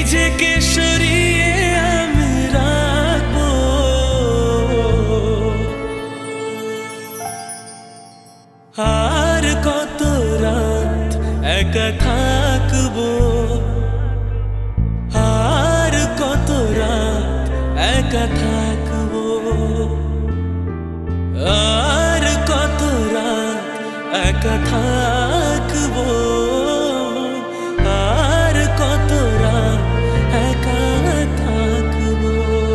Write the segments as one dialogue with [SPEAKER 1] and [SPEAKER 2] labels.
[SPEAKER 1] নিজেকে সরিয়ে আমি রাখবো, আর কত রাত একা থাকবো, আর কত রাত একা থাকবো, আর কত রাত একা থাকবো, আর কত রাত একা থাকবো।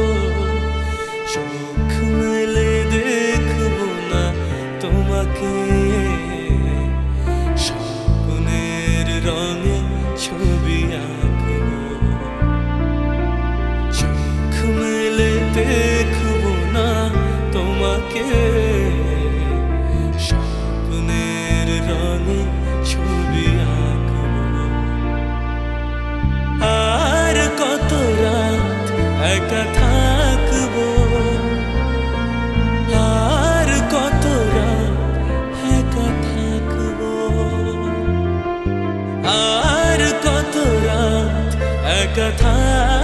[SPEAKER 1] চোখ মেলে দেখবো না তোমাকে, স্বপ্নের রঙে ছবি আঁকবো। চোখ মেলে দেখবো না তোমাকে, স্বপ্নের রঙে ছবি আঁকবো। আর কত রাত একা থাকবো, আর কত রাত একা থাকবো, আর কত রাত একা থাকবো।